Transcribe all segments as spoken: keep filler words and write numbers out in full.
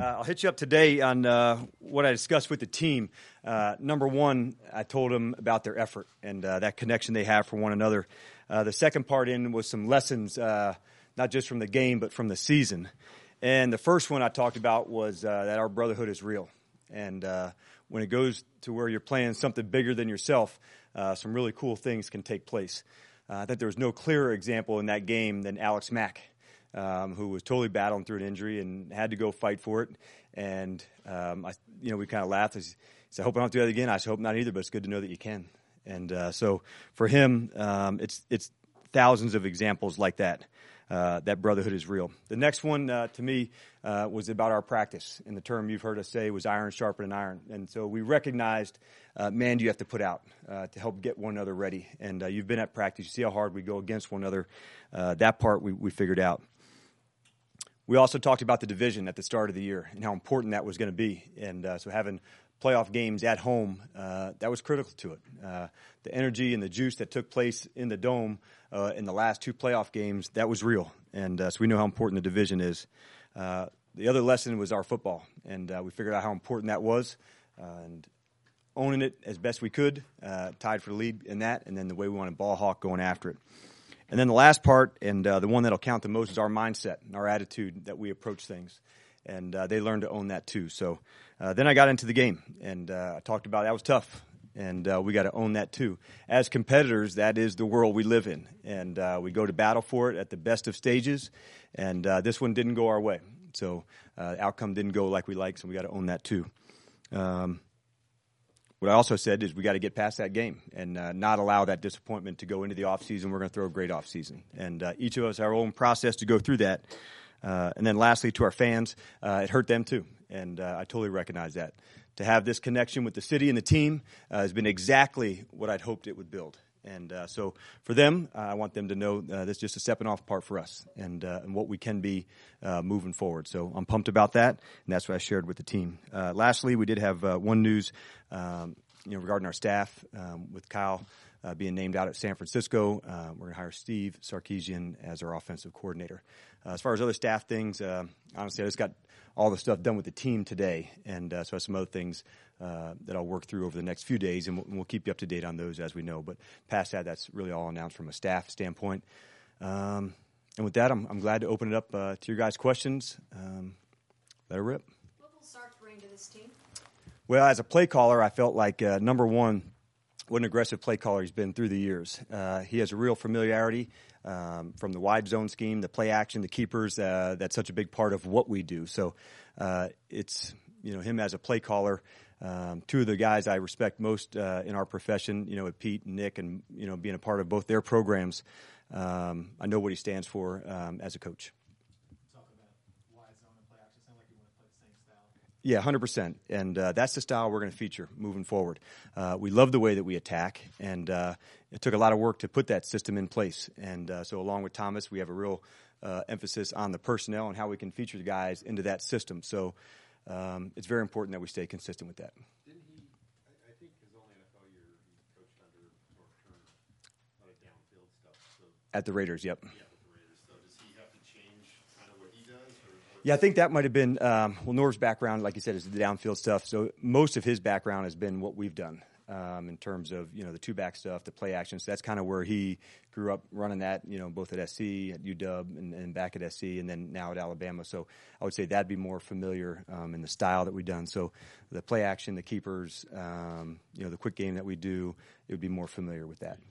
Uh, I'll hit you up today on uh, what I discussed with the team. Uh, number one, I told them about their effort and uh, that connection they have for one another. Uh, the second part in was some lessons, uh, not just from the game, but from the season. And the first one I talked about was uh, that our brotherhood is real. And uh, when it goes to where you're playing something bigger than yourself, uh, some really cool things can take place. Uh, I think there was no clearer example in that game than Alex Mack. Um, who was totally battling through an injury and had to go fight for it. And, um, I, you know, we kind of laughed. He said, I hope I don't do that again. I hope not either, but it's good to know that you can. And uh, so for him, um, it's it's thousands of examples like that. Uh, that brotherhood is real. The next one, uh, to me, uh, was about our practice. And the term you've heard us say was iron sharpening iron. And so we recognized, uh, man, do you have to put out uh, to help get one another ready. And uh, you've been at practice. You see how hard we go against one another. Uh, that part we, we figured out. We also talked about the division at the start of the year and how important that was going to be. And uh, so having playoff games at home, uh, that was critical to it. Uh, the energy and the juice that took place in the Dome uh, in the last two playoff games, that was real. And uh, so we know how important the division is. Uh, the other lesson was our football. And uh, we figured out how important that was. Uh, and owning it as best we could, uh, tied for the lead in that, and then the way we wanted ball hawk going after it. And then the last part, and uh, the one that'll count the most, is our mindset and our attitude that we approach things. And uh, they learned to own that too. So uh, then I got into the game, and uh, I talked about that was tough, and uh, we got to own that too. As competitors, that is the world we live in, and uh, we go to battle for it at the best of stages. And uh, this one didn't go our way, so uh, the outcome didn't go like we like, so we got to own that too. Um, What I also said is we got to get past that game and uh, not allow that disappointment to go into the offseason. We're going to throw a great offseason. And uh, each of us have our own process to go through that. Uh, and then lastly, to our fans, uh, it hurt them too. And uh, I totally recognize that. To have this connection with the city and the team uh, has been exactly what I'd hoped it would build. And uh, so for them, uh, I want them to know uh, this is just a stepping off part for us and, uh, and what we can be uh, moving forward. So I'm pumped about that, and that's what I shared with the team. Uh, lastly, we did have uh, one news um, you know, regarding our staff um, with Kyle uh, being named out at San Francisco. Uh, we're going to hire Steve Sarkisian as our offensive coordinator. Uh, as far as other staff things, uh, honestly, I just got all the stuff done with the team today, and uh, so I have some other things uh, that I'll work through over the next few days, and we'll, and we'll keep you up to date on those as we know. But past that, that's really all announced from a staff standpoint. Um, and with that, I'm, I'm glad to open it up uh, to your guys' questions. Um, let it rip. What will Sark bring to this team? Well, as a play caller, I felt like, uh, number one, what an aggressive play caller he's been through the years. Uh, he has a real familiarity um, from the wide zone scheme, the play action, the keepers. Uh, that's such a big part of what we do. So uh, it's, you know, him as a play caller. Um, two of the guys I respect most uh, in our profession, you know, with Pete and Nick, and, you know, being a part of both their programs. Um, I know what he stands for um, as a coach. Yeah, one hundred percent. And uh, that's the style we're going to feature moving forward. Uh, we love the way that we attack, and uh, it took a lot of work to put that system in place. And uh, so along with Thomas, we have a real uh, emphasis on the personnel and how we can feature the guys into that system. So um, it's very important that we stay consistent with that. Didn't he, I, I think his only N F L year, he coached under North Turner, a lot of downfield stuff. So. At the Raiders, yep. Yeah. Yeah, I think that might have been, um, well, Norv's background, like you said, is the downfield stuff. So most of his background has been what we've done um, in terms of, you know, the two-back stuff, the play action. So that's kind of where he grew up running that, you know, both at S C, at U W, and, and back at S C, and then now at Alabama. So I would say that'd be more familiar um, in the style that we've done. So the play action, the keepers, um, you know, the quick game that we do, it would be more familiar with that.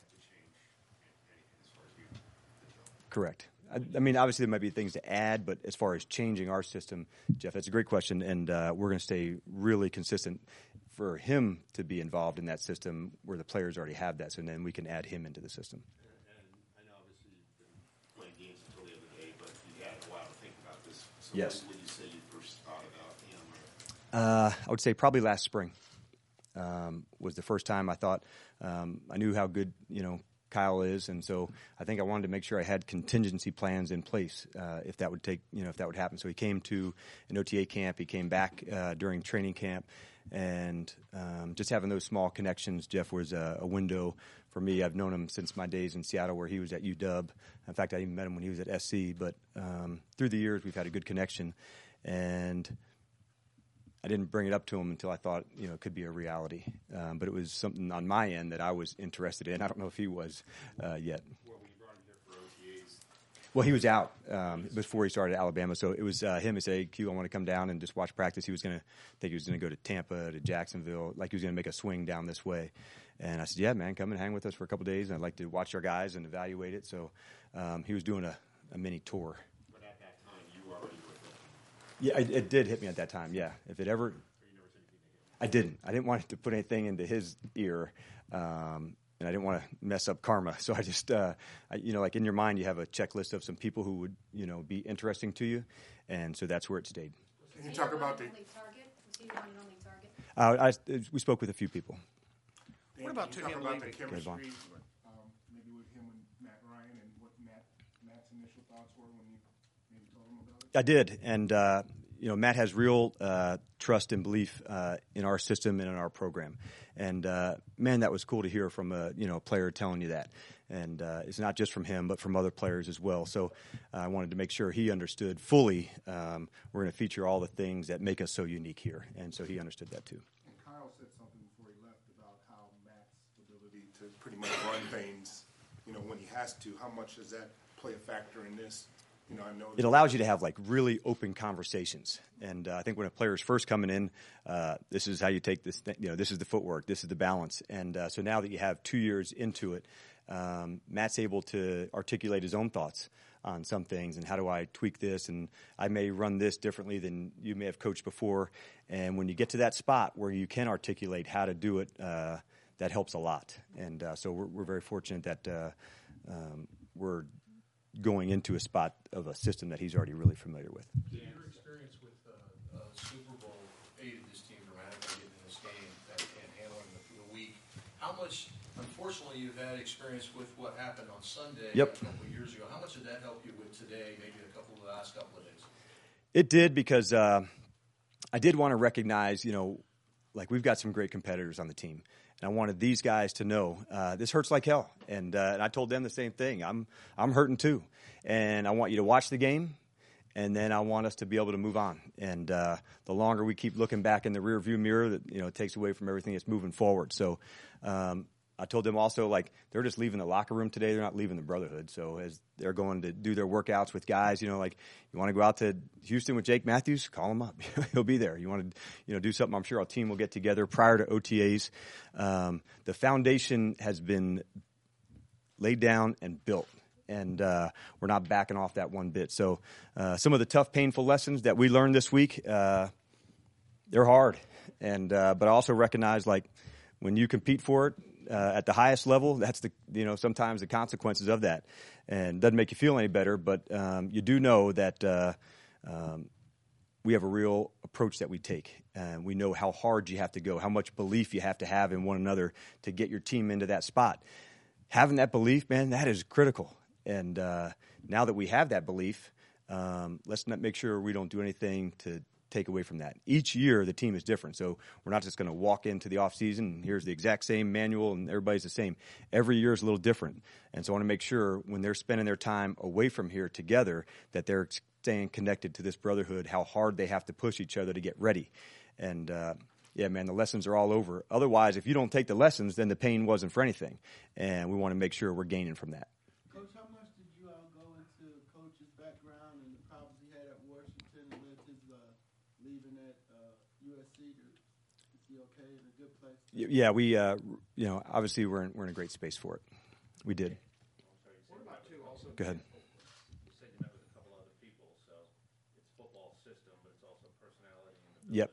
Correct. I mean, obviously there might be things to add, but as far as changing our system, Jeff, that's a great question, and uh, we're going to stay really consistent for him to be involved in that system where the players already have that, so then we can add him into the system. And, and I know obviously you've been playing games until the other day, but you had a while to think about this. So yes. When would you say you first thought about him? Or? Uh, I would say probably last spring um, was the first time I thought um, I knew how good, you know, Kyle is, and so I think I wanted to make sure I had contingency plans in place uh, if that would take, you know, if that would happen. So he came to an O T A camp, he came back uh, during training camp, and um, just having those small connections, Jeff, was a, a window for me. I've known him since my days in Seattle where he was at U W. In fact, I even met him when he was at S C, but um, through the years we've had a good connection. and I didn't bring it up to him until I thought, you know, it could be a reality. Um, but it was something on my end that I was interested in. I don't know if he was uh, yet. Well, when you brought him here for O T As, Well, he was out um, before he started at Alabama, so it was uh, him who said, hey, Q, I want to come down and just watch practice. He was going to think he was going to go to Tampa, to Jacksonville, like he was going to make a swing down this way. And I said, yeah, man, come and hang with us for a couple of days, and I'd like to watch our guys and evaluate it. So um, he was doing a, a mini tour. but at that time, you were already with him. Yeah, it, it did hit me at that time, yeah. If it ever... So you never said anything to him. I didn't. I didn't want to put anything into his ear, um, and I didn't want to mess up karma. So I just, uh, I, you know, like in your mind, you have a checklist of some people who would, you know, be interesting to you, and so that's where it stayed. Was you he talk your about one the- and only target? Was he your one and only target? Uh, I, we spoke with a few people. Dan, What about can you to talk him about the leaving? chemistry, Vaughn. um, maybe with him and Matt Ryan, and what Matt Matt's initial thoughts were when you maybe told him about it? I did, and uh, you know, Matt has real uh, trust and belief uh, in our system and in our program, and uh, man, that was cool to hear from a you know player telling you that. And uh, it's not just from him, but from other players as well. So uh, I wanted to make sure he understood fully. Um, we're going to feature all the things that make us so unique here, and so he understood that too. And Kyle said something before he left about how Matt's ability to pretty much run things, you know, when he has to. How much does that play a factor in this? You know, I know It allows you to have like really open conversations, and uh, I think when a player is first coming in, uh, this is how you take this. Th- you know, this is the footwork, this is the balance, and uh, so now that you have two years into it, um, Matt's able to articulate his own thoughts on some things, and how do I tweak this, and I may run this differently than you may have coached before. And when you get to that spot where you can articulate how to do it, uh, that helps a lot. And uh, so we're, we're very fortunate that uh, um, we're going into a spot of a system that he's already really familiar with. Dan, your experience with uh, uh, Super Bowl aided this team dramatically getting in this game and, and handling the, the week. How much, unfortunately, you've had experience with what happened on Sunday Yep. a couple of years ago. How much did that help you with today, maybe a couple of the last couple of days? It did, because uh, I did want to recognize, you know, like we've got some great competitors on the team. And I wanted these guys to know uh, this hurts like hell. And, uh, and I told them the same thing. I'm I'm hurting too. And I want you to watch the game, and then I want us to be able to move on. And uh, the longer we keep looking back in the rearview mirror, that you know, it takes away from everything that's moving forward. So um, I told them also, like, they're just leaving the locker room today. They're not leaving the brotherhood. So as they're going to do their workouts with guys, you know, like, you want to go out to Houston with Jake Matthews, call him up. He'll be there. You want to, you know, do something, I'm sure our team will get together prior to O T As. Um, the foundation has been laid down and built, and uh, we're not backing off that one bit. So uh, some of the tough, painful lessons that we learned this week, uh, they're hard. And uh, but I also recognize, like, when you compete for it, Uh, at the highest level, that's the you know sometimes the consequences of that, and doesn't make you feel any better. But um, you do know that uh, um, we have a real approach that we take, and we know how hard you have to go, how much belief you have to have in one another to get your team into that spot. Having that belief, man, that is critical. And uh, now that we have that belief, um, let's not make sure we don't do anything to take away from that. Each year, the team is different. So we're not just going to walk into the offseason and here's the exact same manual and everybody's the same. Every year is a little different. And so I want to make sure when they're spending their time away from here together that they're staying connected to this brotherhood, how hard they have to push each other to get ready. And, uh, yeah, man, the lessons are all over. Otherwise, if you don't take the lessons, then the pain wasn't for anything. And we want to make sure we're gaining from that. Coach, how much did you all go into Coach's background and the problems he had at Washington and led his uh, leaving at uh, U S C? To, is he okay in a good place? Y- Yeah, we, uh, you know, obviously we're in, we're in a great space for it. We did. What about, too, also? Go ahead. You said you met with a couple other people, so it's football system, but it's also personality. And Yep.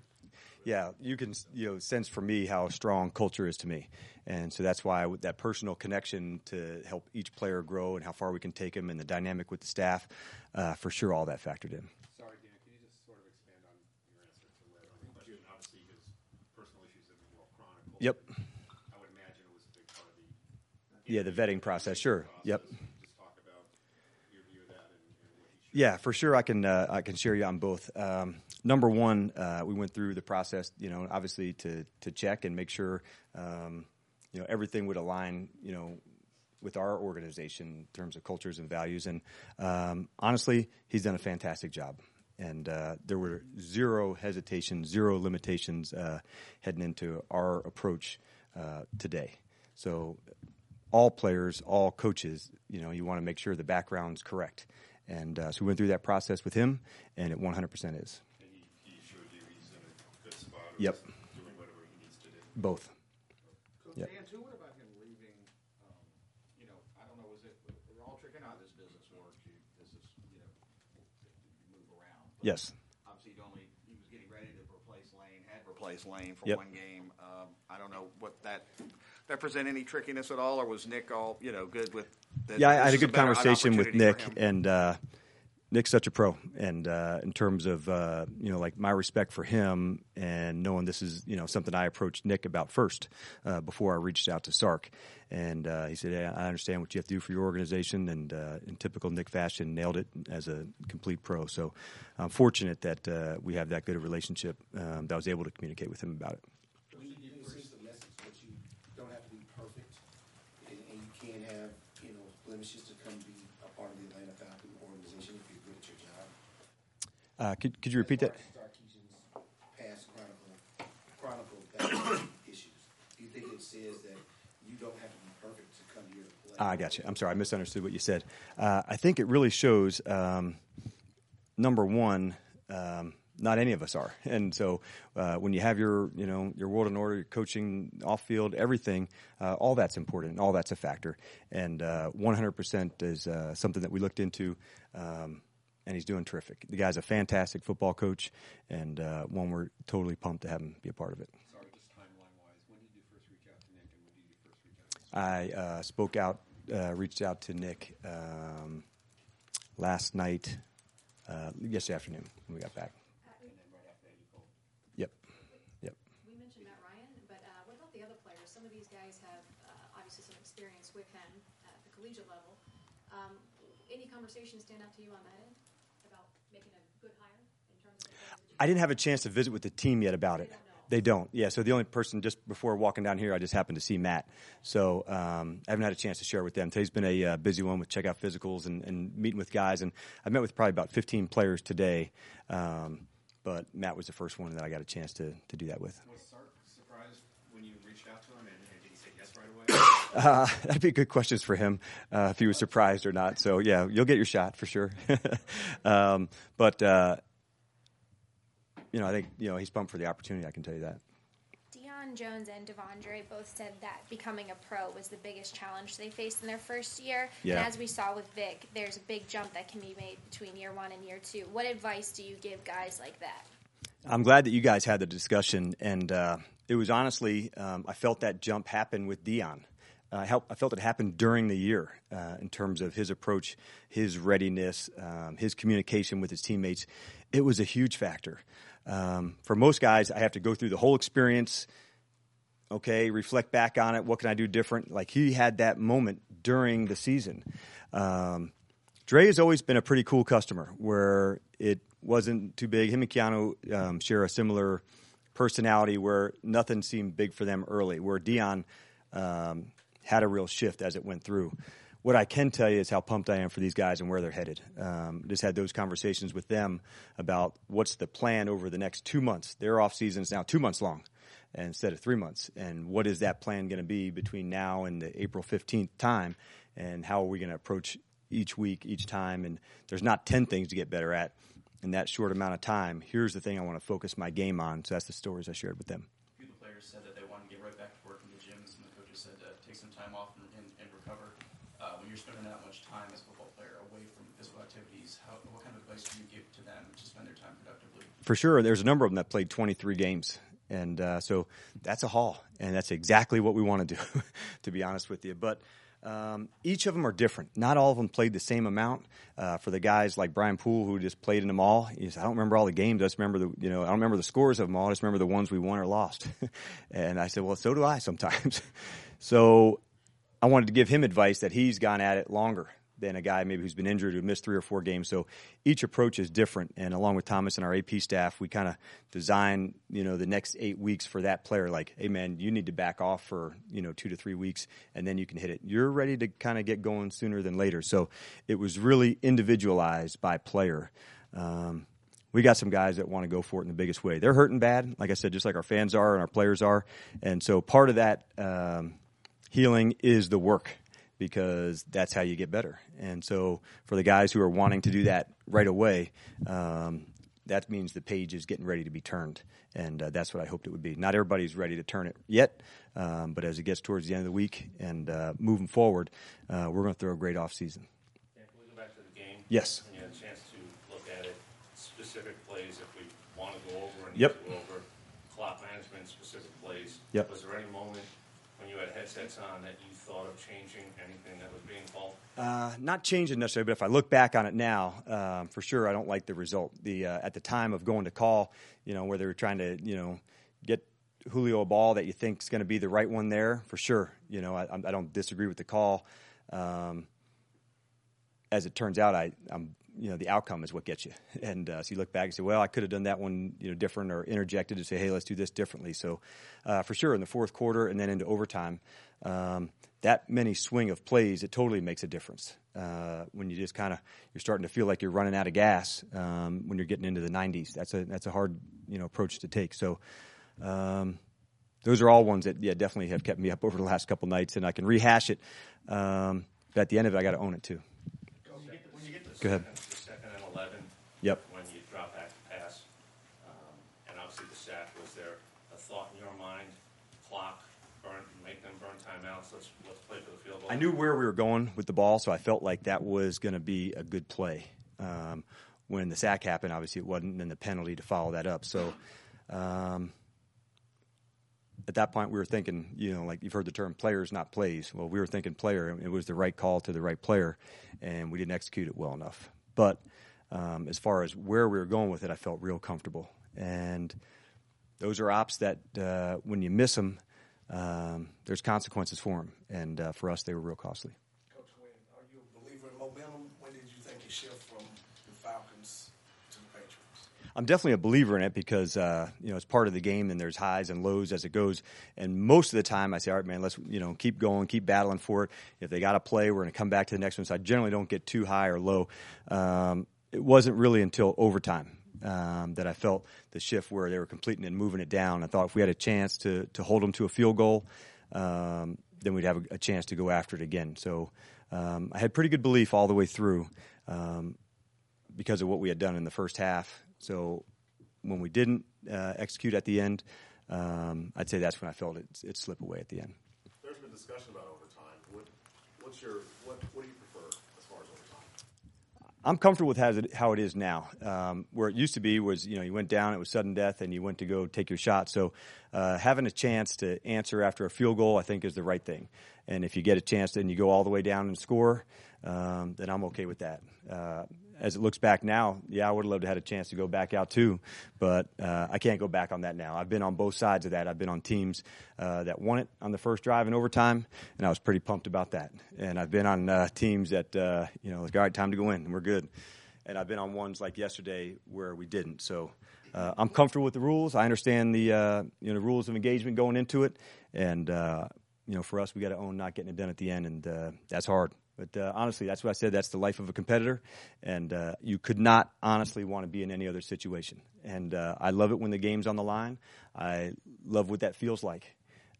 Yeah, you can you know sense for me how strong culture is to me, and so that's why with that personal connection to help each player grow and how far we can take them, and the dynamic with the staff, uh, for sure, all that factored in. Sorry, Dan, can you just sort of expand on your answer to Larry's question? Obviously, his personal issues have been well chronicled. Yep. I would imagine it was a big part of the Yeah, the vetting process. Sure. Yep. Just talk about your view of that and, and what he should. Yeah, for sure. I can uh, I can share you on both. Um, number one, uh, we went through the process, you know, obviously to to check and make sure, um, you know, everything would align, you know, with our organization in terms of cultures and values. And um, honestly, he's done a fantastic job. And uh, there were zero hesitations, zero limitations uh, heading into our approach uh, today. So all players, all coaches, you know, you want to make sure the background's correct. And uh, so we went through that process with him, and it one hundred percent is. And he, he showed you he's in a good spot. Or Yep. he's doing whatever he needs to do. Both. Coach Yep. Dan, too, what about him leaving? Um, you know, I don't know, is it, we're all tricking out this business works. You, this is, you know, you move around. But Yes. Obviously, he'd only, he was getting ready to replace Lane, had replaced Lane for Yep. one game. Um, I don't know what that, that present any trickiness at all, or was Nick all, you know, good with? that Yeah, I this had a is good better- an conversation with opportunity Nick, for him? and uh, Nick's such a pro. And uh, in terms of uh, you know, like my respect for him, and knowing this is you know something I approached Nick about first uh, before I reached out to Sark, and uh, he said, hey, I understand what you have to do for your organization, and uh, in typical Nick fashion, nailed it as a complete pro. So I'm fortunate that uh, we have that good a relationship um, that I was able to communicate with him about it. When you give us the message that you don't have to be perfect, and, and you can have, you know, blemishes to come be a part of the Atlanta Falcon organization if you're good at your job. Uh, could could you repeat that? Sarkisian's past chronicle, chronicle back issues. Do you think it says that you don't have to be perfect to come here to play? I got you. I'm sorry, I misunderstood what you said. Uh, I think it really shows, um, number one, um, not any of us are. And so uh, when you have your, you know, your world in order, your coaching, off field, everything, uh, all that's important, and all that's a factor. And uh, one hundred percent is uh, something that we looked into, um, and he's doing terrific. The guy's a fantastic football coach, and uh, one we're totally pumped to have him be a part of it. Sorry, just timeline-wise, when did you first reach out to Nick, and when did you first reach out to I uh, spoke out, uh, reached out to Nick um, last night, uh, yesterday afternoon when we got back. and then right after that you called? Yep, yep. We mentioned Matt Ryan, but uh, what about the other players? Some of these guys have uh, obviously some experience with him at the collegiate level. Um, any conversations stand out to you on that end about making a good hire in terms of the players that you I didn't have a chance to visit with the team yet about it. don't know. They don't. Yeah, so the only person just before walking down here, I just happened to see Matt. So um, I haven't had a chance to share with them. Today's been a uh, busy one with checkout physicals and, and meeting with guys. And I met with probably about fifteen players today. Um, but Matt was the first one that I got a chance to, to do that with. Was Sark surprised when you reached out to him, and, and did he say yes right away? Uh, that'd be good questions for him uh, if he was surprised or not. So, yeah, you'll get your shot for sure. um, but, uh, you know, I think, you know, he's pumped for the opportunity. I can tell you that. Deion Jones and Devondre both said that becoming a pro was the biggest challenge they faced in their first year. Yeah. And as we saw with Vic, there's a big jump that can be made between year one and year two. What advice do you give guys like that? I'm glad that you guys had the discussion. And uh, it was honestly, um, I felt that jump happen with Deion. Uh, I, helped, I felt it happen during the year uh, in terms of his approach, his readiness, um, his communication with his teammates. It was a huge factor. Um, for most guys, I have to go through the whole experience, okay, reflect back on it. What can I do different? Like he had that moment during the season. Um, Dre has always been a pretty cool customer where it wasn't too big. Him and Keanu um, share a similar personality where nothing seemed big for them early, where Deion um, had a real shift as it went through. What I can tell you is how pumped I am for these guys and where they're headed. Um, just had those conversations with them about what's the plan over the next two months. Their off season is now two months long instead of three months. And what is that plan going to be between now and the April fifteenth time? And how are we going to approach each week, each time? And there's not ten things to get better at in that short amount of time. Here's the thing I want to focus my game on. So that's the stories I shared with them. A few of the players said that they wanted to get right back to work in the gyms, and the coaches said to take some time off and, and, and recover. Uh, when you're spending that much time as a football player away from physical activities, how, what kind of advice do you give to them to spend their time productively? For sure. There's a number of them that played twenty-three games. And uh, so that's a haul. And that's exactly what we want to do, to be honest with you. But um, each of them are different. Not all of them played the same amount. Uh, for the guys like Brian Poole, who just played in them all, he said, I don't remember all the games. I just remember the, you know, I don't remember the scores of them all. I just remember the ones we won or lost. And I said, well, so do I sometimes. So I wanted to give him advice that he's gone at it longer than a guy maybe who's been injured who missed three or four games. So each approach is different. And along with Thomas and our A P staff, we kind of design, you know, the next eight weeks for that player. Like, hey, man, you need to back off for, you know, two to three weeks, and then you can hit it. You're ready to kind of get going sooner than later. So it was really individualized by player. Um, we got some guys that want to go for it in the biggest way. They're hurting bad, like I said, just like our fans are and our players are. And so part of that um, healing is the work, because that's how you get better. And so for the guys who are wanting to do that right away, um, that means the page is getting ready to be turned. And uh, that's what I hoped it would be. Not everybody's ready to turn it yet, um, but as it gets towards the end of the week and uh, moving forward, uh, we're going to throw a great off season. Yeah, can we go back to the game? Yes. And you had a chance to look at it, specific plays, if we want to go over and Yep. go over clock management, specific plays. Yep. Was there any moment when you had headsets on that you thought of changing anything that was being called? Uh, not changing necessarily, but if I look back on it now, um, for sure, I don't like the result. The uh, at the time of going to call, you know, where they were trying to, you know, get Julio a ball that you think is going to be the right one there, for sure. You know, I, I don't disagree with the call. Um, as it turns out, I, I'm, you know, the outcome is what gets you. And uh, so you look back and say, well, I could have done that one, you know, different, or interjected to say, hey, let's do this differently. So uh, for sure, in the fourth quarter and then into overtime, um, that many swing of plays, it totally makes a difference. Uh, when you just kind of, you're starting to feel like you're running out of gas um, when you're getting into the nineties. That's a that's a hard, you know, approach to take. So um, those are all ones that, yeah, definitely have kept me up over the last couple nights, and I can rehash it. Um, but at the end of it, I got to own it too. When you get the, when you get the Go ahead. second, the second and eleven, Yep. when you drop back to pass, um, and obviously the sack, was there a thought in your mind, clock, burn, make them burn timeouts, let's let's play for the field goal? I knew where we were going with the ball, so I felt like that was going to be a good play. Um, when the sack happened, obviously it wasn't, and then the penalty to follow that up. So um, at that point, we were thinking, you know, like you've heard the term players, not plays. Well, we were thinking player. It was the right call to the right player, and we didn't execute it well enough. But um, as far as where we were going with it, I felt real comfortable. And those are ops that uh, when you miss them, um, there's consequences for them. And uh, for us, they were real costly. Coach Wynn, are you a believer in momentum? When did you think you shift from the Falcons to the Patriots? I'm definitely a believer in it because, uh, you know, it's part of the game, and there's highs and lows as it goes. And most of the time I say, all right, man, let's, you know, keep going, keep battling for it. If they got to play, we're going to come back to the next one. So I generally don't get too high or low. Um, it wasn't really until overtime um, that I felt the shift where they were completing and moving it down. I thought if we had a chance to, to hold them to a field goal, um, then we'd have a, a chance to go after it again. So um, I had pretty good belief all the way through um, because of what we had done in the first half. So when we didn't uh, execute at the end, um, I'd say that's when I felt it, it slip away at the end. There's been discussion about overtime. What, what's your what, what do you prefer as far as overtime? I'm comfortable with how it, how it is now. Um, where it used to be was, you know, you went down, it was sudden death, and you went to go take your shot. So uh, having a chance to answer after a field goal, I think, is the right thing. And if you get a chance and you go all the way down and score, um, then I'm okay with that. Uh, as it looks back now, yeah, I would have loved to have had a chance to go back out too, but uh, I can't go back on that now. I've been on both sides of that. I've been on teams uh, that won it on the first drive in overtime, and I was pretty pumped about that. And I've been on uh, teams that, uh, you know, like, all right, time to go in, and we're good. And I've been on ones like yesterday where we didn't. So uh, I'm comfortable with the rules. I understand the, uh, you know, the rules of engagement going into it, and, uh, you know, for us, we got to own not getting it done at the end, and uh, that's hard. But uh, honestly, that's what I said. That's the life of a competitor, and uh, you could not honestly want to be in any other situation. And uh, I love it when the game's on the line. I love what that feels like.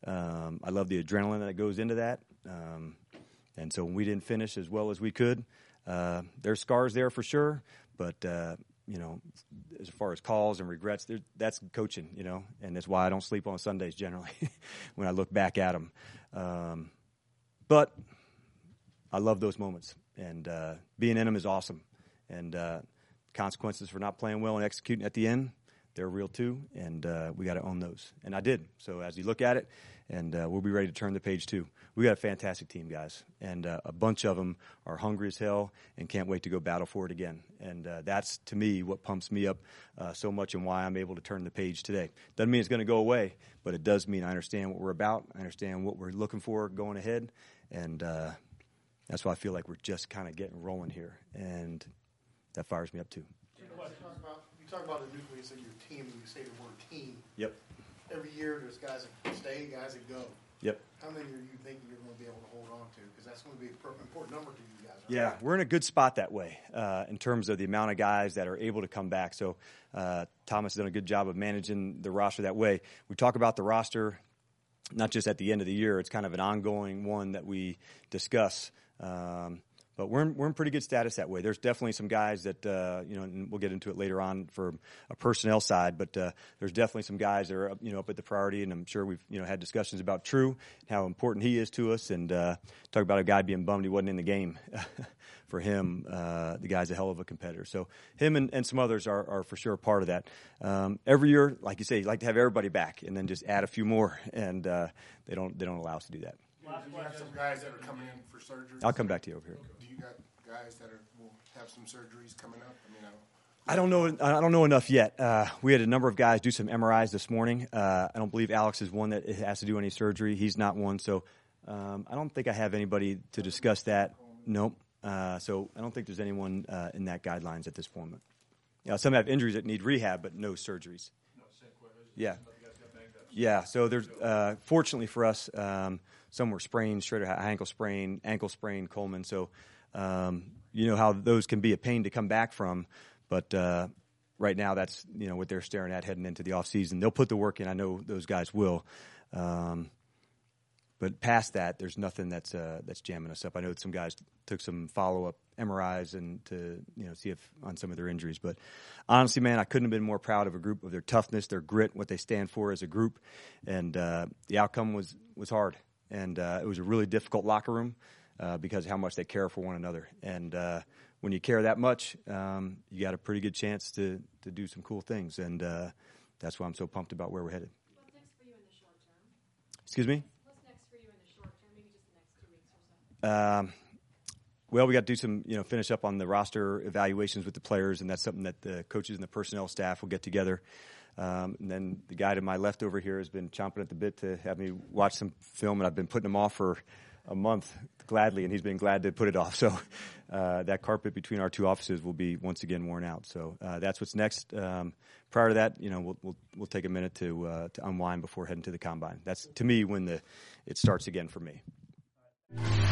Um, I love the adrenaline that goes into that. Um, and so when we didn't finish as well as we could, uh, there's scars there for sure. But uh, you know, as far as calls and regrets, that's coaching. You know, and that's why I don't sleep on Sundays generally when I look back at them. Um, but I love those moments, and uh, being in them is awesome. And uh, consequences for not playing well and executing at the end, they're real too, and uh, we got to own those. And I did. So as you look at it, and uh, we'll be ready to turn the page too. We got a fantastic team, guys, and uh, a bunch of them are hungry as hell and can't wait to go battle for it again. And uh, that's, to me, what pumps me up uh, so much and why I'm able to turn the page today. Doesn't mean it's going to go away, but it does mean I understand what we're about. I understand what we're looking for going ahead, and uh, that's why I feel like we're just kind of getting rolling here, and that fires me up too. You talk about, you talk about the nucleus of your team, and you say the word team. Yep. Every year there's guys that stay, guys that go. Yep. How many are you thinking you're going to be able to hold on to? Because that's going to be an important number to you guys. Right? Yeah, we're in a good spot that way uh, in terms of the amount of guys that are able to come back. So uh, Thomas has done a good job of managing the roster that way. We talk about the roster not just at the end of the year. It's kind of an ongoing one that we discuss. Um, But we're in, we're in pretty good status that way. There's definitely some guys that, uh, you know, and we'll get into it later on for a personnel side, but uh, there's definitely some guys that are, you know, up at the priority, and I'm sure we've, you know, had discussions about True, how important he is to us, and uh, talk about a guy being bummed he wasn't in the game. For him, uh, the guy's a hell of a competitor. So him and, and some others are, are for sure part of that. Um, every year, like you say, you like to have everybody back and then just add a few more, and uh, they don't they don't allow us to do that. Do you have some guys that are coming in for surgery? I'll come back to you over here. Do you got guys that are will have some surgeries coming up? I mean, I don't. I don't know. I don't know enough yet. Uh, we had a number of guys do some M R Is this morning. Uh, I don't believe Alex is one that has to do any surgery. He's not one. So um, I don't think I have anybody to discuss that. Nope. Uh, so I don't think there's anyone uh, in that guidelines at this moment. Yeah, some have injuries that need rehab, but no surgeries. Yeah. Yeah. So there's uh, fortunately for us, um, some were sprained, straight ankle sprain, ankle sprain, Coleman. So um, you know how those can be a pain to come back from. But uh, right now, that's you know what they're staring at heading into the off season. They'll put the work in. I know those guys will. Um, But past that, there's nothing that's uh, that's jamming us up. I know some guys took some follow-up M R Is and to you know see if on some of their injuries. But honestly, man, I couldn't have been more proud of a group, of their toughness, their grit, what they stand for as a group. And uh, the outcome was was hard, and uh, it was a really difficult locker room uh, because of how much they care for one another. And uh, when you care that much, um, you got a pretty good chance to to do some cool things. And uh, that's why I'm so pumped about where we're headed. What's next for you in the short term? Excuse me? Um, well, we got to do some, you know, finish up on the roster evaluations with the players, and that's something that the coaches and the personnel staff will get together. Um, and then the guy to my left over here has been chomping at the bit to have me watch some film, and I've been putting him off for a month gladly, and he's been glad to put it off. So uh, that carpet between our two offices will be once again worn out. So uh, that's what's next. Um, prior to that, you know, we'll we'll, we'll take a minute to uh, to unwind before heading to the combine. That's to me when the it starts again for me.